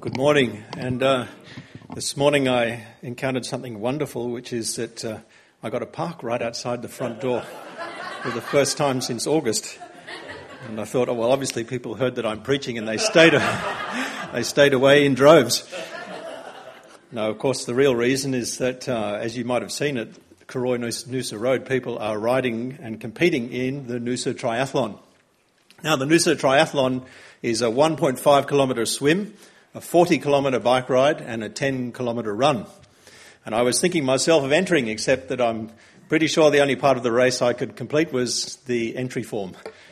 Well, good morning. And this morning I encountered something wonderful, which is that I got a park right outside the front door for the first time since August. And I thought, oh, well, obviously people heard that I'm preaching and they stayed away in droves. No, of course, the real reason is that, as you might have seen at Cooroy-Noosa Road, people are riding and competing in the Noosa Triathlon. Now, the Noosa Triathlon is a 1.5 kilometre swim, a 40 kilometre bike ride and a 10 kilometre run. And I was thinking myself of entering, except that I'm pretty sure the only part of the race I could complete was the entry form.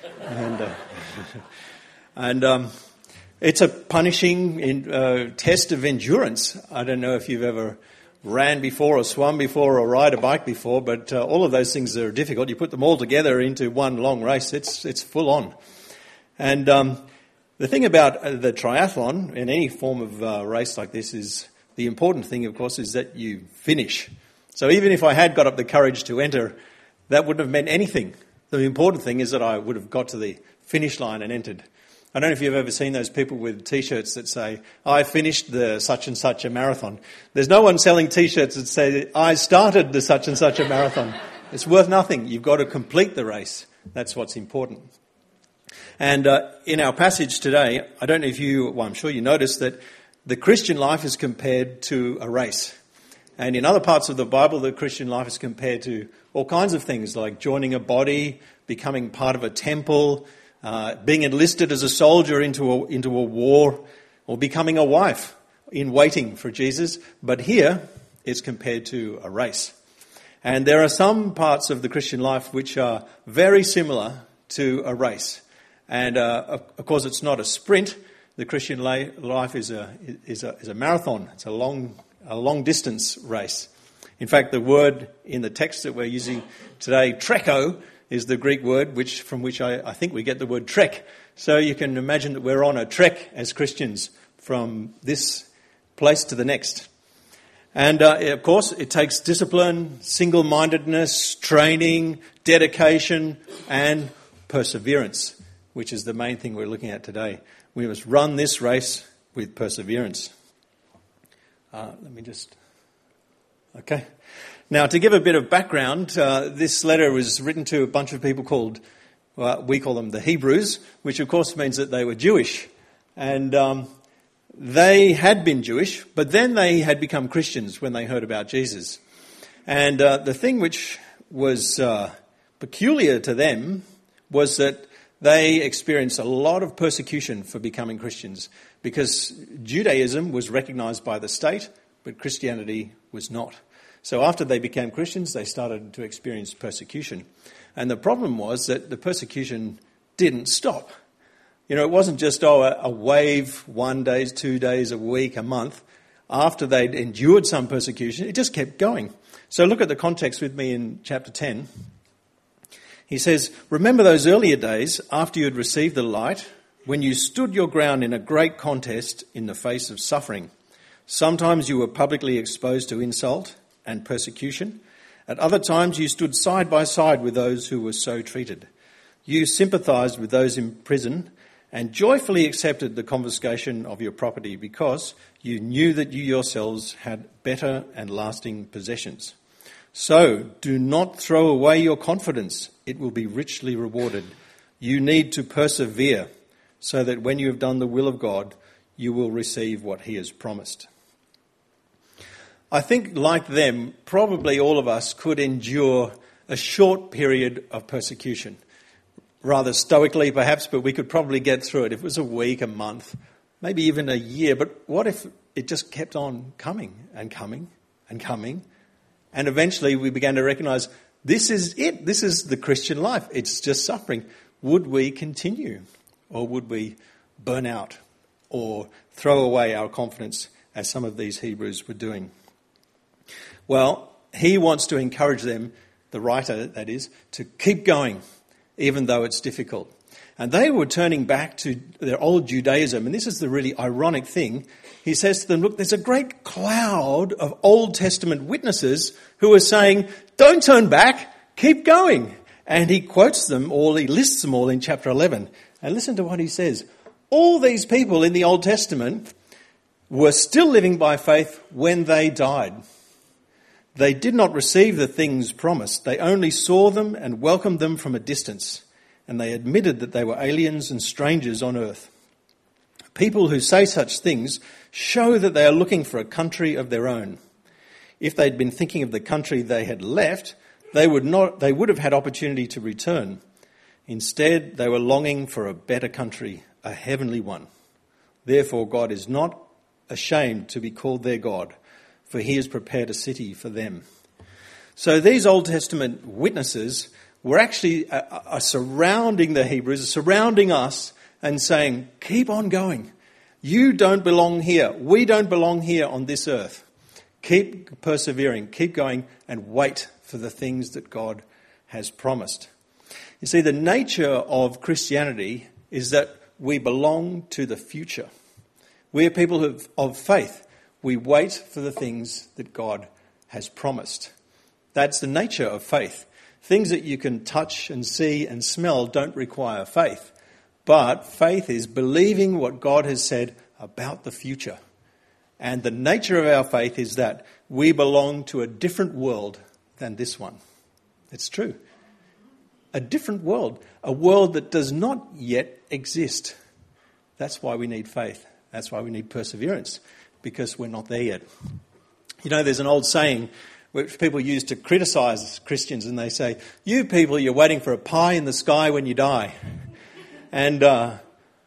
And it's a punishing test of endurance. I don't know if you've ever ran before or swum before or ride a bike before, but all of those things are difficult. You put them all together into one long race, it's full on. And the thing about the triathlon in any form of race like this is the important thing, of course, is that you finish. So even if I had got up the courage to enter, that wouldn't have meant anything. The important thing is that I would have got to the finish line and entered. I don't know if you've ever seen those people with T-shirts that say, I finished the such and such a marathon. There's no one selling T-shirts that say, I started the such and such a marathon. It's worth nothing. You've got to complete the race. That's what's important. And in our passage today, I don't know if I'm sure you noticed that the Christian life is compared to a race. And in other parts of the Bible, the Christian life is compared to all kinds of things like joining a body, becoming part of a temple, being enlisted as a soldier into a war, or becoming a wife in waiting for Jesus. But here, it's compared to a race. And there are some parts of the Christian life which are very similar to a race. And of course, it's not a sprint. The Christian life is a marathon. It's a long distance race. In fact, the word in the text that we're using today, treko, is the Greek word from which I think we get the word trek. So you can imagine that we're on a trek as Christians from this place to the next. And of course, it takes discipline, single-mindedness, training, dedication, and perseverance, which is the main thing we're looking at today. We must run this race with perseverance. Okay. Now, to give a bit of background, this letter was written to a bunch of people called, we call them the Hebrews, which of course means that they were Jewish. And they had been Jewish, but then they had become Christians when they heard about Jesus. And the thing which was peculiar to them was that they experienced a lot of persecution for becoming Christians because Judaism was recognized by the state, but Christianity was not. So after they became Christians, they started to experience persecution. And the problem was that the persecution didn't stop. You know, it wasn't just a wave, 1 day, 2 days, a week, a month. After they'd endured some persecution, it just kept going. So look at the context with me in chapter 10. He says, remember those earlier days after you had received the light, when you stood your ground in a great contest in the face of suffering. Sometimes you were publicly exposed to insult and persecution. At other times you stood side by side with those who were so treated. You sympathized with those in prison and joyfully accepted the confiscation of your property because you knew that you yourselves had better and lasting possessions. So do not throw away your confidence. It will be richly rewarded. You need to persevere so that when you have done the will of God, you will receive what he has promised. I think, like them, probably all of us could endure a short period of persecution. Rather stoically, perhaps, but we could probably get through it. If it was a week, a month, maybe even a year. But what if it just kept on coming and coming and coming? And eventually we began to recognize this is it. This is the Christian life. It's just suffering. Would we continue? Or would we burn out or throw away our confidence as some of these Hebrews were doing? Well, he wants to encourage them, the writer that is, to keep going, even though it's difficult. And they were turning back to their old Judaism. And this is the really ironic thing. He says to them, look, there's a great cloud of Old Testament witnesses who are saying, don't turn back, keep going. And he quotes them all, he lists them all in chapter 11. And listen to what he says. All these people in the Old Testament were still living by faith when they died. They did not receive the things promised. They only saw them and welcomed them from a distance, and they admitted that they were aliens and strangers on earth. People who say such things show that they are looking for a country of their own. If they'd been thinking of the country they had left, they would have had opportunity to return. Instead, they were longing for a better country, a heavenly one. Therefore, God is not ashamed to be called their God, for he has prepared a city for them. So these Old Testament witnesses were actually surrounding the Hebrews, surrounding us, and saying, keep on going. You don't belong here. We don't belong here on this earth. Keep persevering, keep going, and wait for the things that God has promised. You see, the nature of Christianity is that we belong to the future. We are people of faith. We wait for the things that God has promised. That's the nature of faith. Things that you can touch and see and smell don't require faith. But faith is believing what God has said about the future. And the nature of our faith is that we belong to a different world than this one. It's true. A different world. A world that does not yet exist. That's why we need faith. That's why we need perseverance. Because we're not there yet. You know, there's an old saying which people use to criticise Christians, and they say, you people, you're waiting for a pie in the sky when you die. And, well,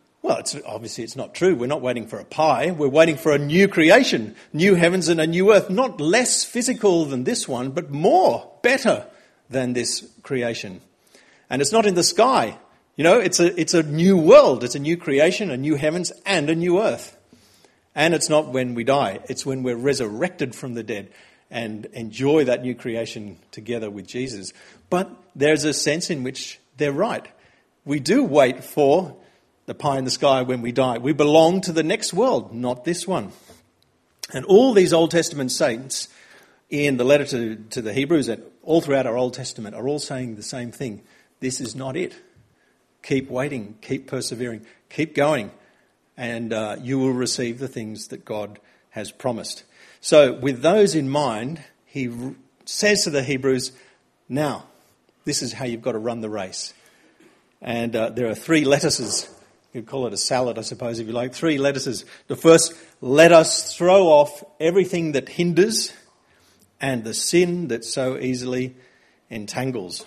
it's not true. We're not waiting for a pie. We're waiting for a new creation, new heavens and a new earth, not less physical than this one, but more, better than this creation. And it's not in the sky. You know, it's a new world. It's a new creation, a new heavens and a new earth. And it's not when we die. It's when we're resurrected from the dead and enjoy that new creation together with Jesus. But there's a sense in which they're right. We do wait for the pie in the sky when we die. We belong to the next world, not this one. And all these Old Testament saints in the letter to the Hebrews and all throughout our Old Testament are all saying the same thing. This is not it. Keep waiting, keep persevering, keep going, and you will receive the things that God has promised. So with those in mind, he says to the Hebrews, now, this is how you've got to run the race. And there are three lettuces. You could call it a salad, I suppose, if you like. Three lettuces. The first, let us throw off everything that hinders and the sin that so easily entangles.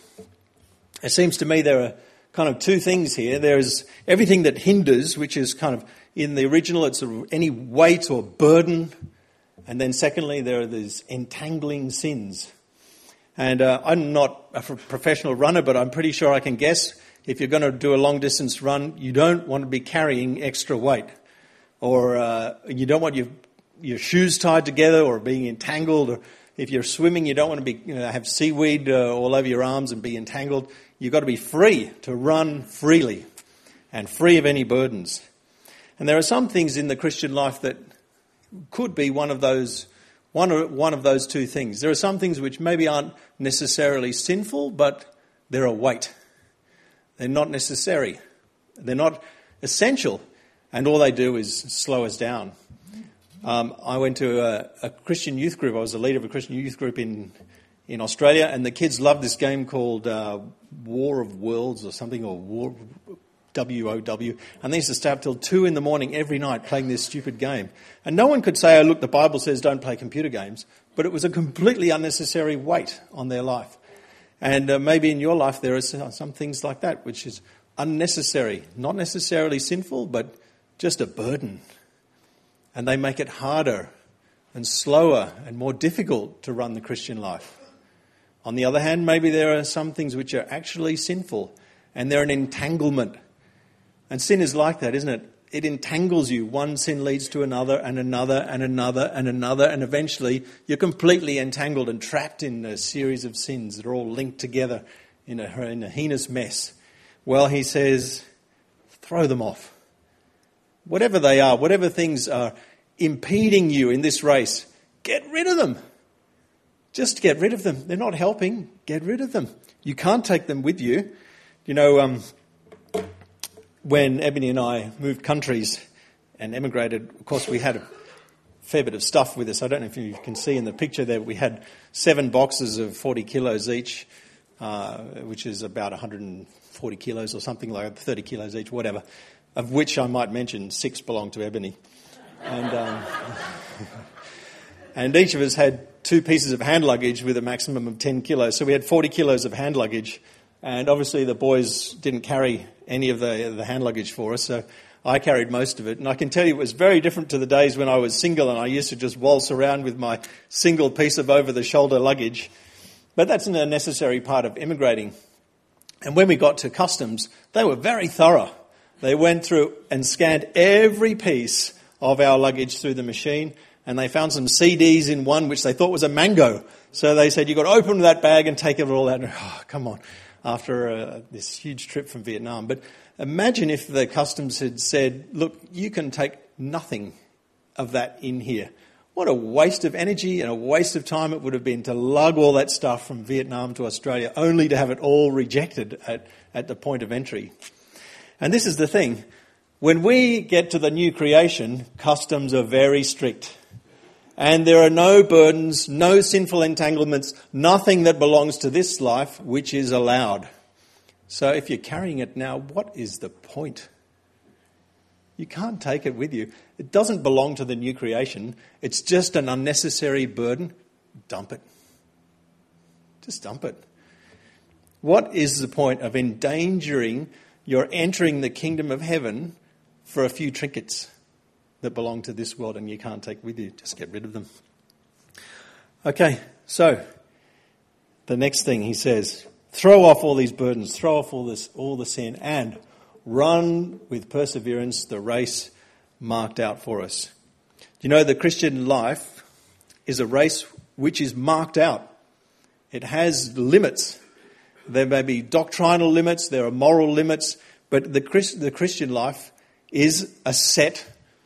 It seems to me there are kind of two things here. There is everything that hinders, which is kind of, in the original, it's any weight or burden. And then secondly, there are these entangling sins. And I'm not a professional runner, but I'm pretty sure I can guess if you're going to do a long-distance run, you don't want to be carrying extra weight. Or you don't want your shoes tied together or being entangled. Or if you're swimming, you don't want to be have seaweed all over your arms and be entangled. You've got to be free to run freely and free of any burdens. And there are some things in the Christian life that could be one of those two things. There are some things which maybe aren't necessarily sinful, but they're a weight. They're not necessary. They're not essential. And all they do is slow us down. I went to a Christian youth group. I was the leader of a Christian youth group in Australia, and the kids loved this game called War of Worlds or something, or War WOW. And they used to stay up till 2 a.m. every night playing this stupid game. And no one could say, oh, look, the Bible says don't play computer games. But it was a completely unnecessary weight on their life. And maybe in your life there are some things like that, which is unnecessary, not necessarily sinful, but just a burden. And they make it harder and slower and more difficult to run the Christian life. On the other hand, maybe there are some things which are actually sinful and they're an entanglement. And sin is like that, isn't it? It entangles you. One sin leads to another and another and another and another, and eventually you're completely entangled and trapped in a series of sins that are all linked together in a heinous mess. Well, he says, throw them off. Whatever they are, whatever things are impeding you in this race, get rid of them. Just get rid of them. They're not helping. Get rid of them. You can't take them with you. You know, when Ebony and I moved countries and emigrated, of course we had fair bit of stuff with us. I don't know if you can see in the picture there, we had 7 boxes of 40 kilos each, which is about 140 kilos or something like 30 kilos each, whatever, of which I might mention 6 belong to Ebony. And, and each of us had 2 pieces of hand luggage with a maximum of 10 kilos. So we had 40 kilos of hand luggage. And obviously the boys didn't carry any of the hand luggage for us, so I carried most of it. And I can tell you it was very different to the days when I was single and I used to just waltz around with my single piece of over-the-shoulder luggage. But that's a necessary part of immigrating. And when we got to customs, they were very thorough. They went through and scanned every piece of our luggage through the machine, and they found some CDs in one which they thought was a mango. So they said, you've got to open that bag and take it all out. Oh, come on, after this huge trip from Vietnam. But imagine if the customs had said, look, you can take nothing of that in here. What a waste of energy and a waste of time it would have been to lug all that stuff from Vietnam to Australia, only to have it all rejected at the point of entry. And this is the thing. When we get to the new creation, customs are very strict. And there are no burdens, no sinful entanglements, nothing that belongs to this life which is allowed. So if you're carrying it now, what is the point? You can't take it with you. It doesn't belong to the new creation. It's just an unnecessary burden. Dump it. Just dump it. What is the point of endangering your entering the kingdom of heaven for a few trinkets that belong to this world and you can't take with you? Just get rid of them. Okay, so the next thing he says, throw off all these burdens, throw off all the sin, and run with perseverance the race marked out for us. You know, the Christian life is a race which is marked out. It has limits. There may be doctrinal limits, there are moral limits, but the Christian life is a set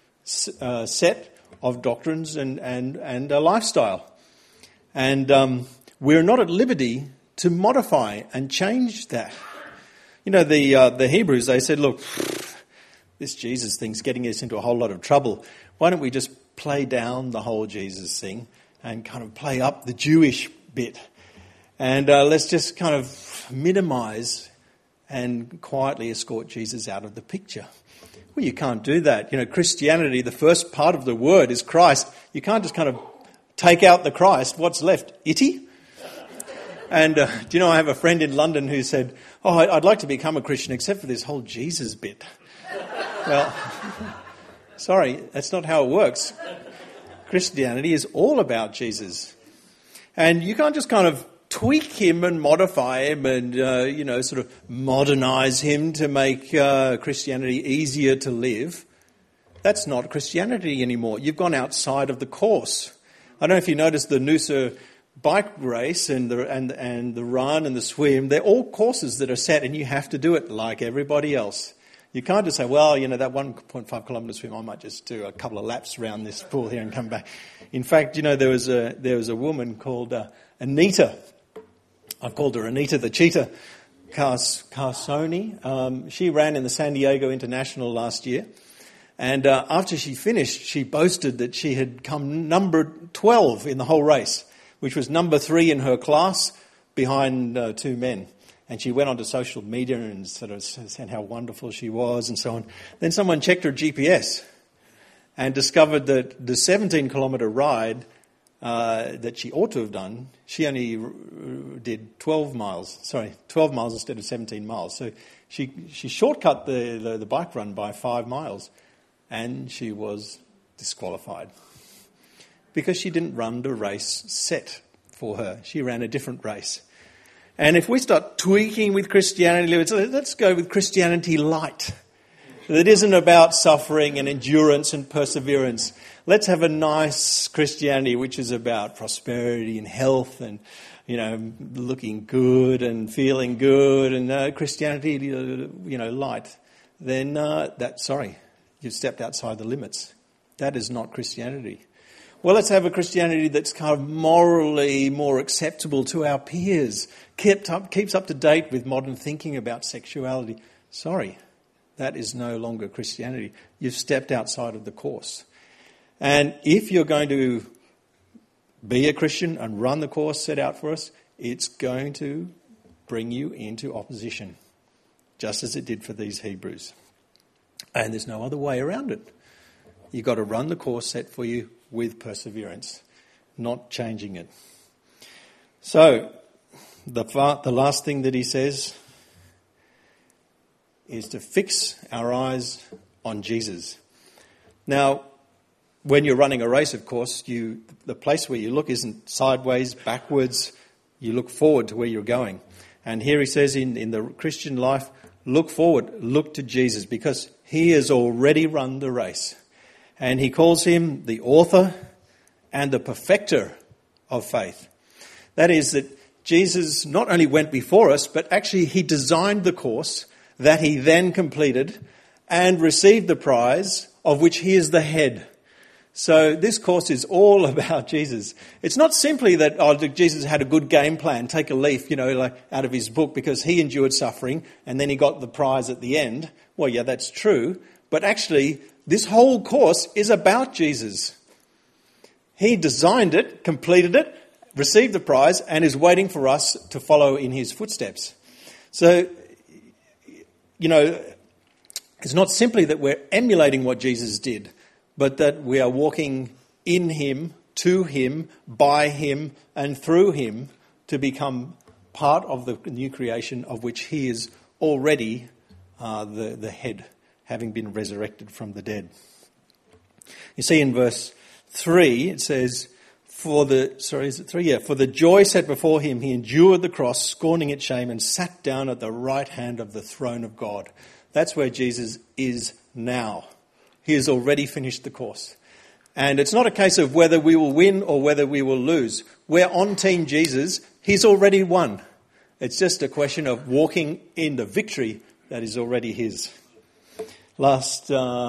of doctrines and a lifestyle. And we're not at liberty to modify and change that. You know, the Hebrews, they said, look, this Jesus thing's getting us into a whole lot of trouble. Why don't we just play down the whole Jesus thing and kind of play up the Jewish bit? And let's just kind of minimise and quietly escort Jesus out of the picture. Well, you can't do that. You know, Christianity, the first part of the word is Christ. You can't just kind of take out the Christ. What's left? Itty? And do you know, I have a friend in London who said, oh, I'd like to become a Christian except for this whole Jesus bit. Well, sorry, that's not how it works. Christianity is all about Jesus. And you can't just kind of tweak him and modify him and, sort of modernise him to make Christianity easier to live. That's not Christianity anymore. You've gone outside of the course. I don't know if you noticed the Noosa bike race and the run and the swim. They're all courses that are set and you have to do it like everybody else. You can't just say, well, you know, that 1.5 kilometre swim, I might just do a couple of laps around this pool here and come back. In fact, you know, there was a woman called Anita. I've called her Anita the Cheetah Carsoni. She ran in the San Diego International last year. And after she finished, she boasted that she had come number 12 in the whole race, which was number 3 in her class behind 2 men. And she went onto social media and sort of said how wonderful she was and so on. Then someone checked her GPS and discovered that the 17-kilometre ride that she ought to have done, she only did 12 miles instead of 17 miles. So she shortcut the bike run by 5 miles and she was disqualified because she didn't run the race set for her. She ran a different race. And if we start tweaking with Christianity, let's go with Christianity light. It isn't about suffering and endurance and perseverance. Let's have a nice Christianity which is about prosperity and health and, you know, looking good and feeling good and Christianity, you know, light. Then you've stepped outside the limits. That is not Christianity. Well, let's have a Christianity that's kind of morally more acceptable to our peers, keeps up to date with modern thinking about sexuality. Sorry, that is no longer Christianity. You've stepped outside of the course. And if you're going to be a Christian and run the course set out for us, it's going to bring you into opposition, just as it did for these Hebrews. And there's no other way around it. You've got to run the course set for you with perseverance, not changing it. So, the last thing that he says is to fix our eyes on Jesus. Now, when you're running a race, of course, the place where you look isn't sideways, backwards. You look forward to where you're going. And here he says in the Christian life, look forward, look to Jesus, because he has already run the race. And he calls him the author and the perfecter of faith. That is that Jesus not only went before us, but actually he designed the course that he then completed and received the prize of which he is the head. So this course is all about Jesus. It's not simply that Jesus had a good game plan, take a leaf, like out of his book because he endured suffering and then he got the prize at the end. Well, yeah, that's true. But actually, this whole course is about Jesus. He designed it, completed it, received the prize, and is waiting for us to follow in his footsteps. So, it's not simply that we're emulating what Jesus did, but that we are walking in him, to him, by him, and through him to become part of the new creation of which he is already the head, having been resurrected from the dead. You see in verse 3, it says, For the joy set before him, he endured the cross, scorning its shame, and sat down at the right hand of the throne of God. That's where Jesus is now. He has already finished the course. And it's not a case of whether we will win or whether we will lose. We're on Team Jesus. He's already won. It's just a question of walking in the victory that is already his. Last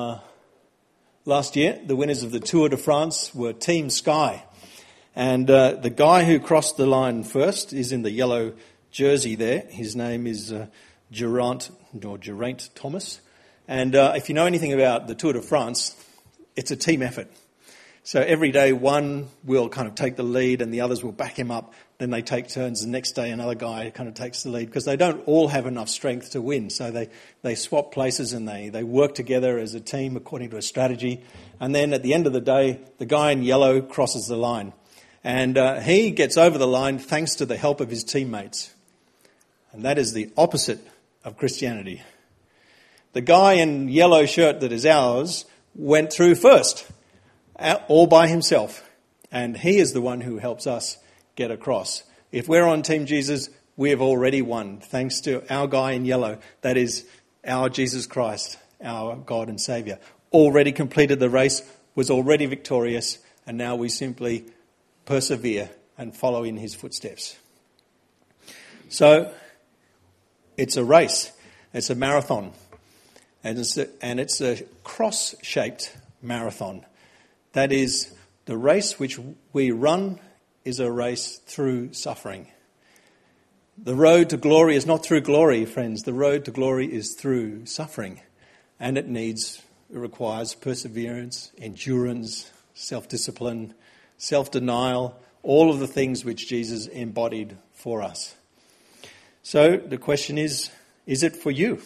year, the winners of the Tour de France were Team Sky. And the guy who crossed the line first is in the yellow jersey there. His name is Geraint Thomas. And if you know anything about the Tour de France, it's a team effort. So every day one will kind of take the lead and the others will back him up. Then they take turns. The next day another guy kind of takes the lead because they don't all have enough strength to win. So they swap places and they work together as a team according to a strategy. And then at the end of the day, the guy in yellow crosses the line. And he gets over the line thanks to the help of his teammates. And that is the opposite of Christianity. The guy in yellow shirt that is ours went through first, all by himself. And he is the one who helps us get across. If we're on Team Jesus, we have already won, thanks to our guy in yellow. That is our Jesus Christ, our God and Saviour. Already completed the race, was already victorious, and now we simply persevere and follow in his footsteps. So, it's a race. It's a marathon. And it's a cross-shaped marathon. That is, the race which we run is a race through suffering. The road to glory is not through glory, friends. The road to glory is through suffering. And it requires perseverance, endurance, self-discipline, self-denial, all of the things which Jesus embodied for us. So the question is it for you?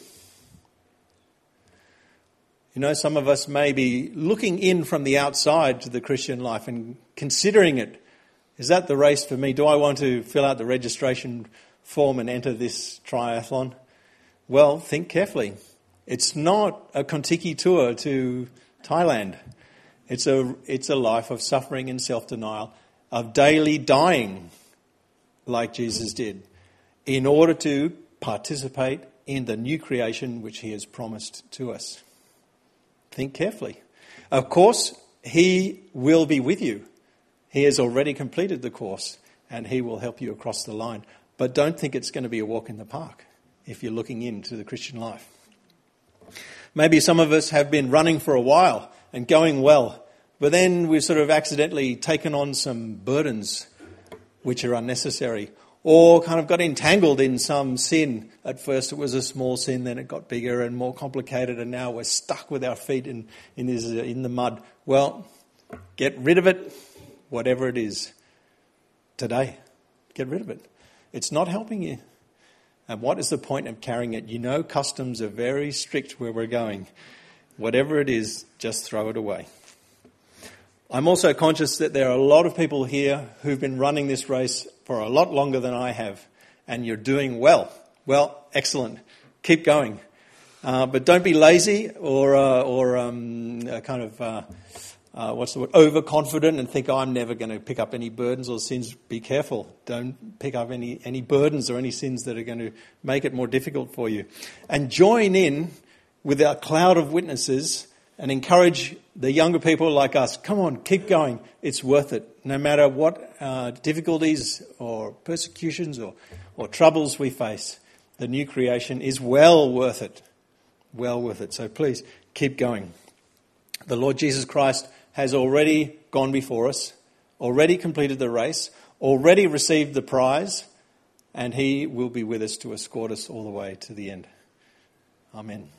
Some of us may be looking in from the outside to the Christian life and considering it. Is that the race for me? Do I want to fill out the registration form and enter this triathlon? Well, think carefully. It's not a Kontiki tour to Thailand. It's a life of suffering and self-denial, of daily dying like Jesus did, in order to participate in the new creation which he has promised to us. Think carefully. Of course, he will be with you. He has already completed the course and he will help you across the line. But don't think it's going to be a walk in the park if you're looking into the Christian life. Maybe some of us have been running for a while and going well, but then we've sort of accidentally taken on some burdens which are unnecessary, or kind of got entangled in some sin. At first it was a small sin, then it got bigger and more complicated, and now we're stuck with our feet in the mud. Well, Get rid of it, whatever it is, today. Get rid of it. It's not helping you. And what is the point of carrying it? You know, customs are very strict where we're going. Whatever it is, just throw it away. I'm also conscious that there are a lot of people here who've been running this race for a lot longer than I have, and you're doing well. Well, excellent. Keep going. But don't be lazy or overconfident and think, I'm never going to pick up any burdens or sins. Be careful. Don't pick up any burdens or any sins that are going to make it more difficult for you. And join in with our cloud of witnesses and encourage the younger people like us. Come on, keep going. It's worth it. No matter what difficulties or persecutions or troubles we face, the new creation is well worth it. Well worth it. So please keep going. The Lord Jesus Christ has already gone before us, already completed the race, already received the prize, and he will be with us to escort us all the way to the end. Amen.